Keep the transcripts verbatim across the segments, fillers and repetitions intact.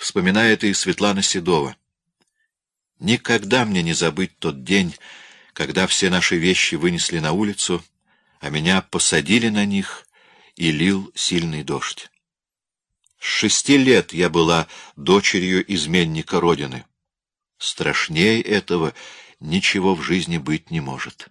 Вспоминает и Светлана Седова. Никогда мне не забыть тот день, когда все наши вещи вынесли на улицу, а меня посадили на них, и лил сильный дождь. С шести лет я была дочерью изменника Родины. Страшнее этого ничего в жизни быть не может.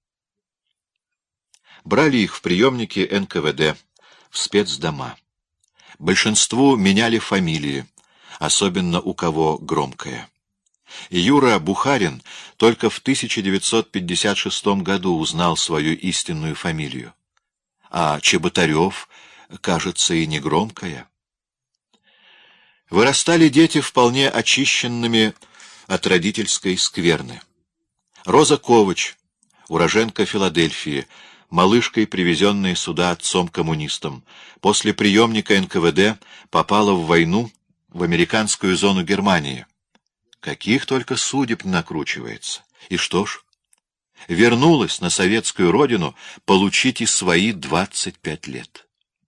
Брали их в приемники эн ка вэ дэ, в спецдома. Большинству меняли фамилии, особенно у кого громкая. Юра Бухарин только в тысяча девятьсот пятьдесят шестом году узнал свою истинную фамилию. А Чеботарев, кажется, и не громкая. Вырастали дети вполне очищенными от родительской скверны. Роза Ковач, уроженка Филадельфии, малышкой, привезенная сюда отцом-коммунистом, после приемника эн ка вэ дэ попала в войну в американскую зону Германии. Каких только судеб накручивается. И что ж? Вернулась на советскую родину получить и свои двадцать пять лет.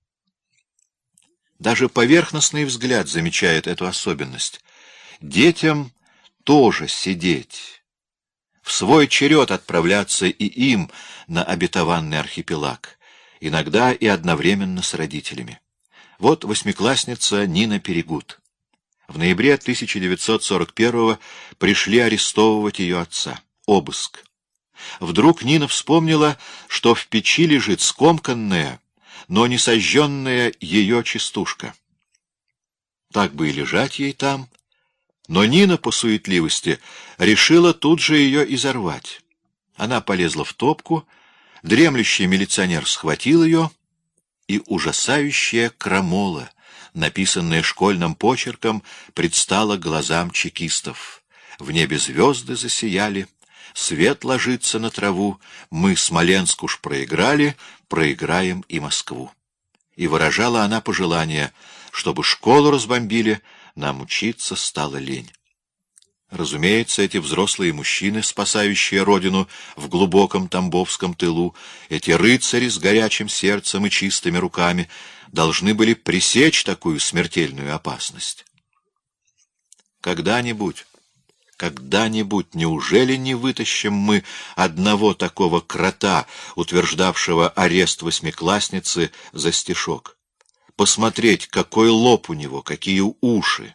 Даже поверхностный взгляд замечает эту особенность. Детям тоже сидеть, в свой черед отправляться и им на обетованный архипелаг, иногда и одновременно с родителями. Вот восьмиклассница Нина Перегуд. В ноябре тысяча девятьсот сорок первого пришли арестовывать ее отца. Обыск. Вдруг Нина вспомнила, что в печи лежит скомканная, но не сожженная ее частушка. Так бы и лежать ей там. Но Нина по суетливости решила тут же ее изорвать. Она полезла в топку, дремлющий милиционер схватил ее, и ужасающая крамола, написанная школьным почерком, предстала глазам чекистов. В небе звезды засияли, свет ложится на траву, мы Смоленск уж проиграли, проиграем и Москву. И выражала она пожелание, чтобы школу разбомбили, нам учиться стало лень. Разумеется, эти взрослые мужчины, спасающие родину в глубоком тамбовском тылу, эти рыцари с горячим сердцем и чистыми руками, должны были пресечь такую смертельную опасность. Когда-нибудь, когда-нибудь, неужели не вытащим мы одного такого крота, утверждавшего арест восьмиклассницы за стишок? Посмотреть, какой лоб у него, какие уши.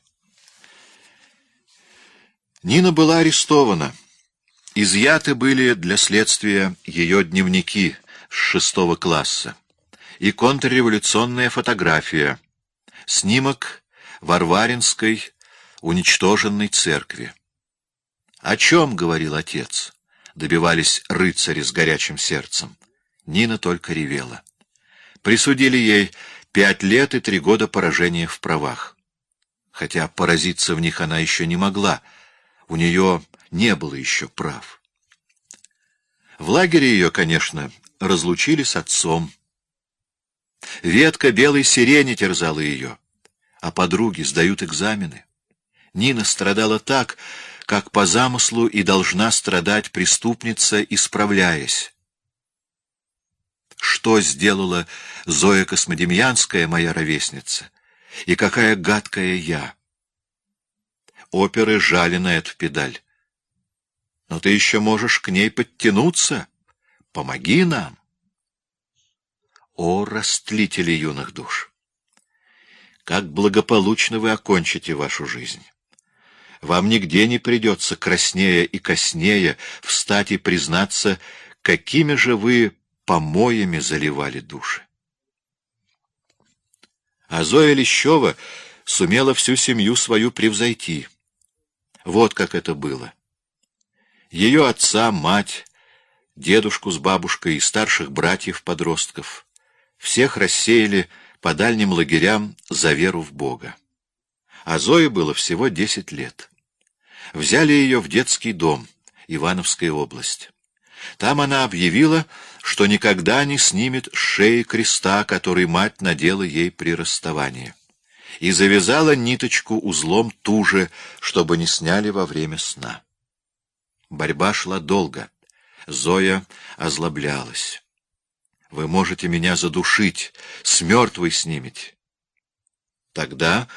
Нина была арестована. Изъяты были для следствия ее дневники с шестого класса и контрреволюционная фотография, снимок Варваринской уничтоженной церкви. О чем говорил отец? Добивались рыцари с горячим сердцем. Нина только ревела. Присудили ей пять лет и три года поражения в правах. Хотя поразиться в них она еще не могла. У нее не было еще прав. В лагере ее, конечно, разлучили с отцом. Ветка белой сирени терзала ее, а подруги сдают экзамены. Нина страдала так, как по замыслу и должна страдать преступница, исправляясь. Что сделала Зоя Космодемьянская, моя ровесница, и какая гадкая я! Оперы жали на эту педаль. Но ты еще можешь к ней подтянуться. Помоги нам. О, растлители юных душ! Как благополучно вы окончите вашу жизнь! Вам нигде не придется краснея и коснея встать и признаться, какими же вы помоями заливали души. А Зоя Лещева сумела всю семью свою превзойти. Вот как это было. Ее отца, мать, дедушку с бабушкой и старших братьев-подростков всех рассеяли по дальним лагерям за веру в Бога. А Зое было всего десять лет. Взяли ее в детский дом, Ивановская область. Там она объявила, что никогда не снимет с шеи креста, который мать надела ей при расставании, и завязала ниточку узлом туже, чтобы не сняли во время сна. Борьба шла долго. Зоя озлоблялась. «Вы можете меня задушить, с мертвой снимете». Тогда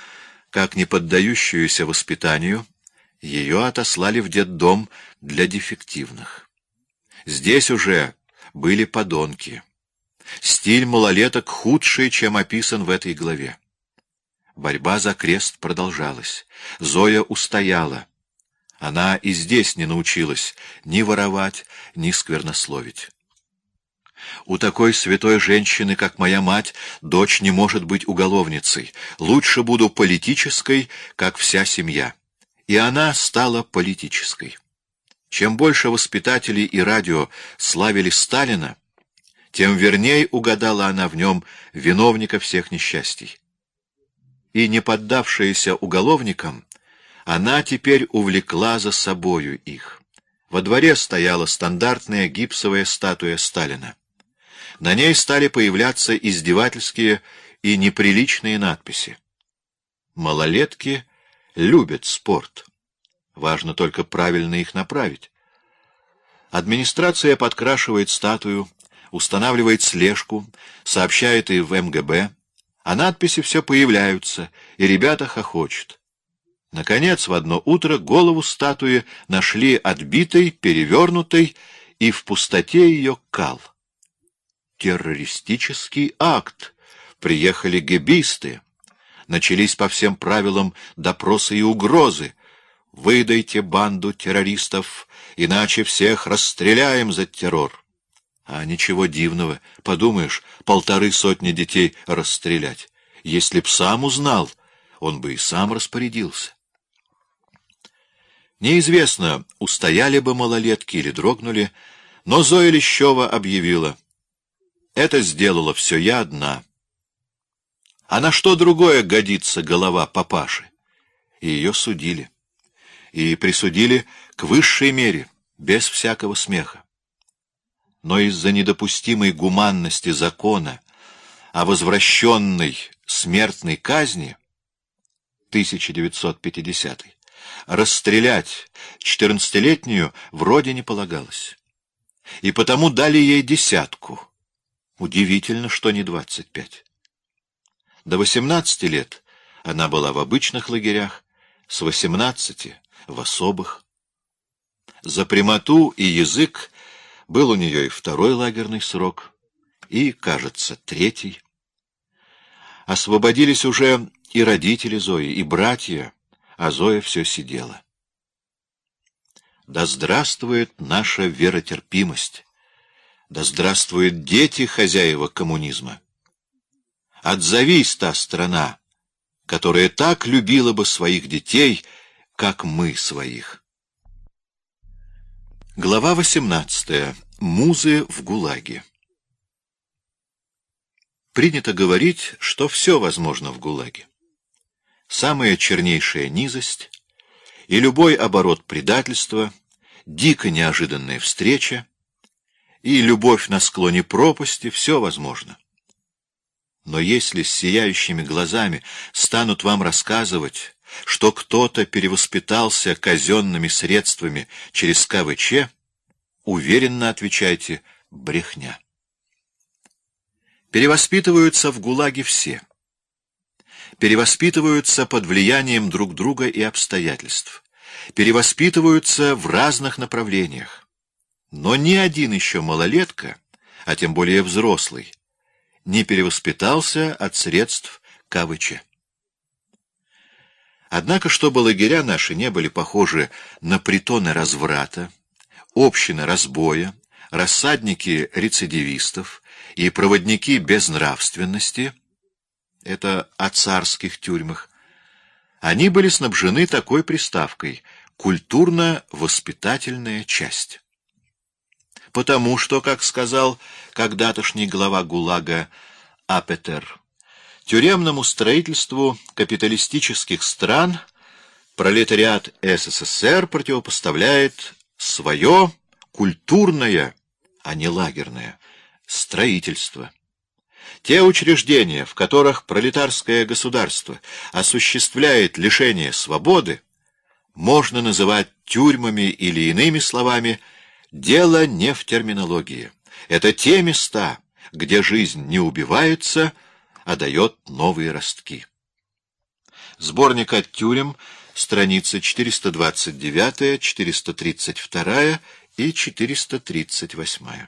Как не поддающуюся воспитанию, ее отослали в детдом для дефективных. Здесь уже были подонки. Стиль малолеток худший, чем описан в этой главе. Борьба за крест продолжалась. Зоя устояла. Она и здесь не научилась ни воровать, ни сквернословить. У такой святой женщины, как моя мать, дочь не может быть уголовницей. Лучше буду политической, как вся семья. И она стала политической. Чем больше воспитателей и радио славили Сталина, тем верней угадала она в нем виновника всех несчастий. И не поддавшаяся уголовникам, она теперь увлекла за собою их. Во дворе стояла стандартная гипсовая статуя Сталина. На ней стали появляться издевательские и неприличные надписи. Малолетки любят спорт. Важно только правильно их направить. Администрация подкрашивает статую, устанавливает слежку, сообщает и в эм гэ бэ, а надписи все появляются, и ребята хохочут. Наконец, в одно утро голову статуи нашли отбитой, перевернутой, и в пустоте ее кал. Террористический акт. Приехали гэбисты. Начались по всем правилам допросы и угрозы. Выдайте банду террористов, иначе всех расстреляем за террор. А ничего дивного, подумаешь, полторы сотни детей расстрелять. Если б сам узнал, он бы и сам распорядился. Неизвестно, устояли бы малолетки или дрогнули, но Зоя Лещева объявила: это сделала все я одна. А на что другое годится голова папаши? И ее судили. И присудили к высшей мере, без всякого смеха. Но из-за недопустимой гуманности закона о возвращенной смертной казни тысяча девятьсот пятидесятый расстрелять четырнадцатилетнюю вроде не полагалось. И потому дали ей десятку. Удивительно, что не двадцать пять. До восемнадцати лет она была в обычных лагерях, с восемнадцати — в особых. За прямоту и язык был у нее и второй лагерный срок, и, кажется, третий. Освободились уже и родители Зои, и братья, а Зоя все сидела. Да здравствует наша веротерпимость! Да здравствуют дети хозяева коммунизма! Отзовись та страна, которая так любила бы своих детей, как мы своих. Глава восемнадцатая. Музы в ГУЛАГе. Принято говорить, что все возможно в ГУЛАГе. Самая чернейшая низость и любой оборот предательства, дико неожиданная встреча и любовь на склоне пропасти — все возможно. Но если с сияющими глазами станут вам рассказывать, что кто-то перевоспитался казенными средствами через ка вэ че, уверенно отвечайте: брехня. Перевоспитываются в ГУЛАГе все. Перевоспитываются под влиянием друг друга и обстоятельств. Перевоспитываются в разных направлениях. Но ни один еще малолетка, а тем более взрослый, не перевоспитался от средств ка вэ че. Однако, чтобы лагеря наши не были похожи на притоны разврата, общины разбоя, рассадники рецидивистов и проводники безнравственности, это о царских тюрьмах, они были снабжены такой приставкой — культурно-воспитательная часть. Потому что, как сказал когда-тошний глава ГУЛАГа Апетер, тюремному строительству капиталистических стран пролетариат эс эс эс эр противопоставляет свое культурное, а не лагерное, строительство. Те учреждения, в которых пролетарское государство осуществляет лишение свободы, можно называть тюрьмами или иными словами. Дело не в терминологии. Это те места, где жизнь не убивается, а дает новые ростки. Сборник от тюрем, страницы четыреста двадцать девять, четыреста тридцать два и четыреста тридцать восемь.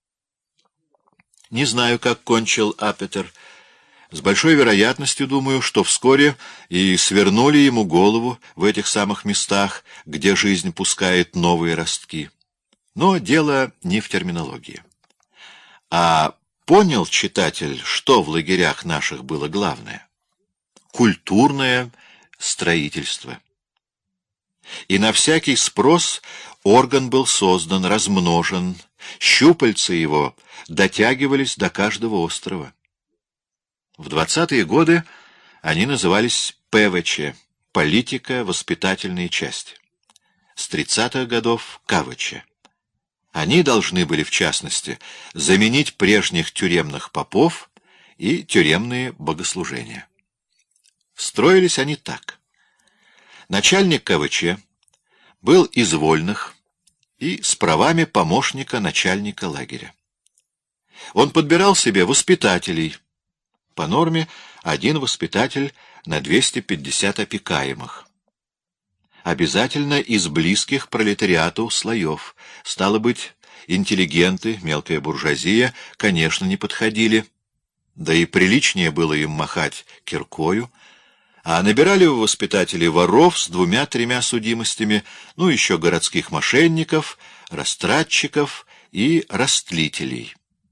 Не знаю, как кончил Апетер. С большой вероятностью думаю, что вскоре и свернули ему голову в этих самых местах, где жизнь пускает новые ростки. Но дело не в терминологии. А понял читатель, что в лагерях наших было главное? Культурное строительство. И на всякий спрос орган был создан, размножен, щупальца его дотягивались до каждого острова. В двадцатые годы они назывались ПВЧ — политико-воспитательные части. С тридцатых годов — КВЧ. Они должны были, в частности, заменить прежних тюремных попов и тюремные богослужения. Строились они так. Начальник КВЧ был из вольных и с правами помощника начальника лагеря. Он подбирал себе воспитателей. По норме один воспитатель на двести пятьдесят опекаемых. Обязательно из близких пролетариату слоев. Стало быть, интеллигенты, мелкая буржуазия, конечно, не подходили. Да и приличнее было им махать киркою. А набирали в воспитателей воров с двумя-тремя судимостями, ну еще городских мошенников, растратчиков и растлителей.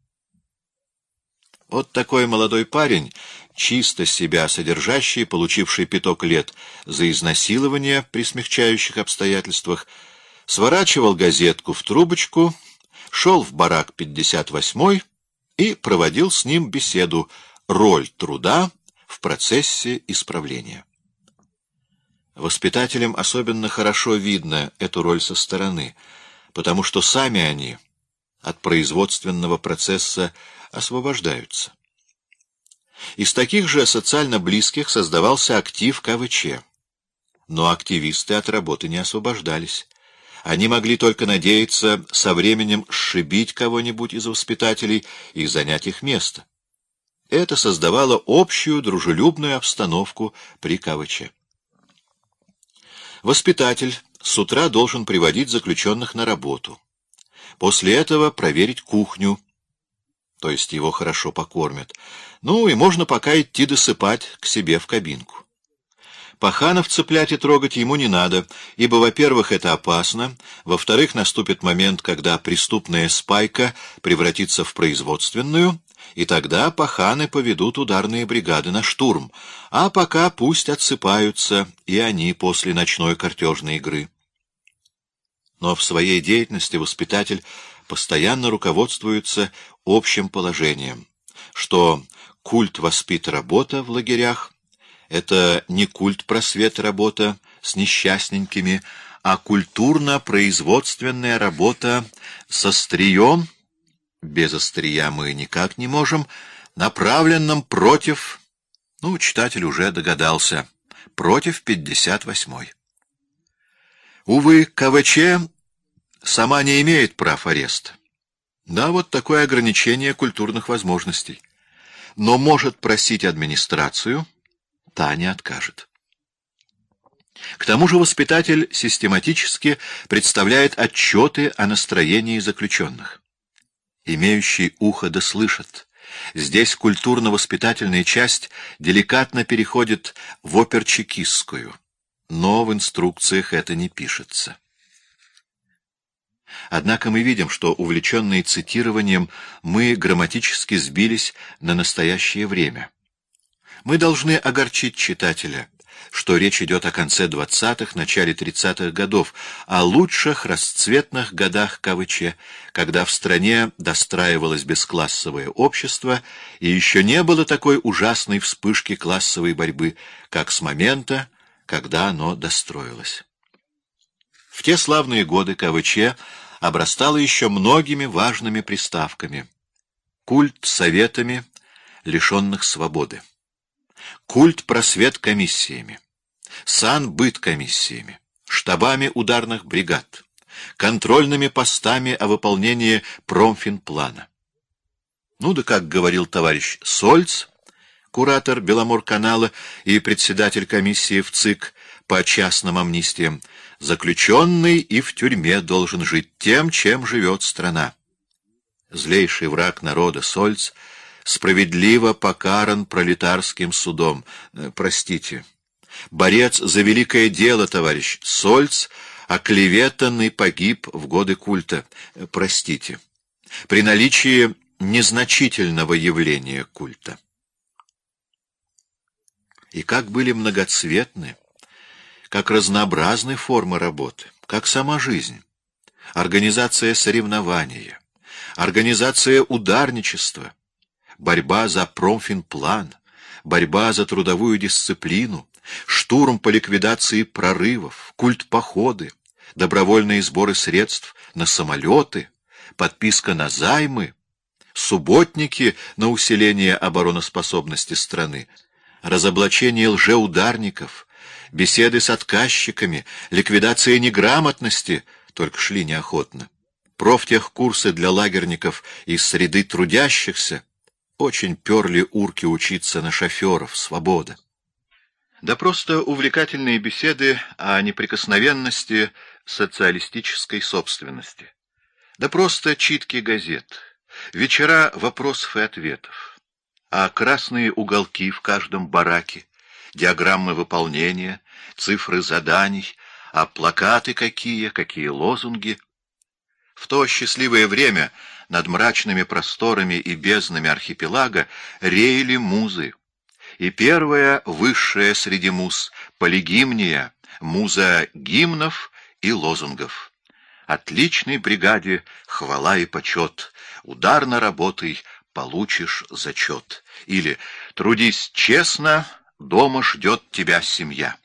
Вот такой молодой парень, чисто себя содержащий, получивший пяток лет за изнасилование при смягчающих обстоятельствах, сворачивал газетку в трубочку, шел в барак пятьдесят восьмой и проводил с ним беседу «Роль труда в процессе исправления». Воспитателям особенно хорошо видно эту роль со стороны, потому что сами они от производственного процесса освобождаются. Из таких же социально близких создавался актив КВЧ. Но активисты от работы не освобождались. Они могли только надеяться со временем сшибить кого-нибудь из воспитателей и занять их место. Это создавало общую дружелюбную обстановку при КВЧ. Воспитатель с утра должен приводить заключенных на работу. После этого проверить кухню, то есть его хорошо покормят. Ну и можно пока идти досыпать к себе в кабинку. Паханов цеплять и трогать ему не надо, ибо, во-первых, это опасно, во-вторых, наступит момент, когда преступная спайка превратится в производственную, и тогда паханы поведут ударные бригады на штурм, а пока пусть отсыпаются и они после ночной картежной игры. Но в своей деятельности воспитатель постоянно руководствуется общим положением, что культ воспит-работа в лагерях — это не культ просвет-работа с несчастненькими, а культурно-производственная работа с острием, без острия мы никак не можем, направленным против, ну, читатель уже догадался, против пятьдесят восьмой. Увы, КВЧ сама не имеет прав ареста. Да, вот такое ограничение культурных возможностей. Но может просить администрацию, та не откажет. К тому же воспитатель систематически представляет отчеты о настроении заключенных. Имеющий ухо да слышит. Здесь культурно-воспитательная часть деликатно переходит в оперчекистскую, но в инструкциях это не пишется. Однако мы видим, что, увлеченные цитированием, мы грамматически сбились на настоящее время. Мы должны огорчить читателя, что речь идет о конце двадцатых, начале тридцатых годов, о лучших расцветных годах КВЧ, когда в стране достраивалось бесклассовое общество, и еще не было такой ужасной вспышки классовой борьбы, как с момента, когда оно достроилось. В те славные годы КВЧ обрастало еще многими важными приставками. Культ советами, лишенных свободы. Культ просвет комиссиями. Сан-быт комиссиями. Штабами ударных бригад. Контрольными постами о выполнении промфинплана. Ну да, как говорил товарищ Сольц, куратор Беломорканала и председатель комиссии в ЦИК по частным амнистиям, заключенный и в тюрьме должен жить тем, чем живет страна. Злейший враг народа Сольц справедливо покаран пролетарским судом. Простите. Борец за великое дело, товарищ Сольц, оклеветан и погиб в годы культа. Простите. При наличии незначительного явления культа. И как были многоцветны, как разнообразны формы работы, как сама жизнь, организация соревнования, организация ударничества, борьба за промфинплан, борьба за трудовую дисциплину, штурм по ликвидации прорывов, культпоходы, добровольные сборы средств на самолеты, подписка на займы, субботники на усиление обороноспособности страны, разоблачение лжеударников, беседы с отказчиками, ликвидация неграмотности, только шли неохотно, профтехкурсы для лагерников из среды трудящихся, очень перли урки учиться на шоферов, свобода. Да просто увлекательные беседы о неприкосновенности социалистической собственности. Да просто читки газет, вечера вопросов и ответов, а красные уголки в каждом бараке, диаграммы выполнения, цифры заданий, а плакаты какие, какие лозунги. В то счастливое время над мрачными просторами и безднами архипелага реяли музы. И первая, высшая среди муз, полигимния, муза гимнов и лозунгов. Отличной бригаде хвала и почет, ударно работай, получишь зачет. Или трудись честно, дома ждет тебя семья.